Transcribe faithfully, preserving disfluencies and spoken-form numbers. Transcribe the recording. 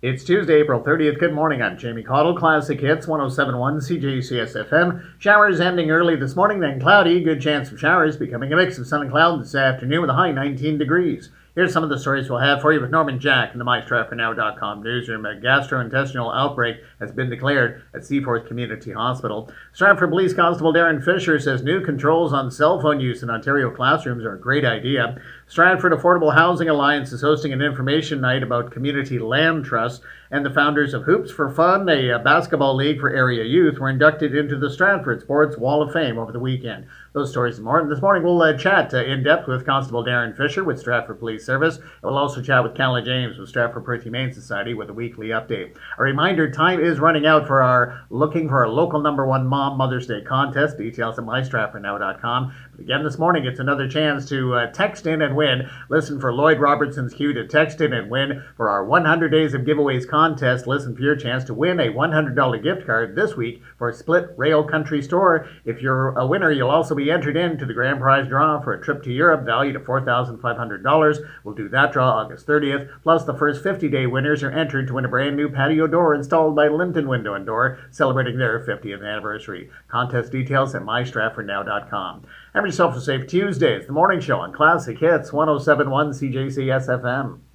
It's Tuesday, April thirtieth. Good morning. I'm Jamie Caudle. Classic Hits one oh seven point one C J C S F M. Showers ending early this morning, then cloudy. Good chance of showers, becoming a mix of sun and cloud this afternoon with a high nineteen degrees. Here's some of the stories we'll have for you with Norman Jack in the my stratford now dot com newsroom. A gastrointestinal outbreak has been declared at Seaforth Community Hospital. Stratford Police Constable Darren Fisher says new controls on cell phone use in Ontario classrooms are a great idea. Stratford Affordable Housing Alliance is hosting an information night about community land trusts, and the founders of Hoops for Fun, a basketball league for area youth, were inducted into the Stratford Sports Wall of Fame over the weekend. Those stories and more. This morning we'll uh, chat uh, in depth with Constable Darren Fisher with Stratford Police Service. We'll also chat with Calla James with Stratford Perth Humane Society with a weekly update. A reminder, time is running out for our Looking for a Local Number One Mom Mother's Day contest. Details at my stratford now dot com. But again this morning, it's another chance to uh, text in and win. Listen for Lloyd Robertson's cue to text in and win for our one hundred Days of Giveaways contest. Listen for your chance to win a one hundred dollars gift card this week for Split Rail Country Store. If you're a winner, you'll also be entered into the grand prize draw for a trip to Europe valued at four thousand five hundred dollars. We'll do that draw August thirtieth. Plus, the first fifty-day winners are entered to win a brand new patio door installed by Linton Window and Door, celebrating their fiftieth anniversary. Contest details at my stratford now dot com. Have yourself a safe Tuesday. It's the morning show on Classic Hits one oh seven point one C J C S F M.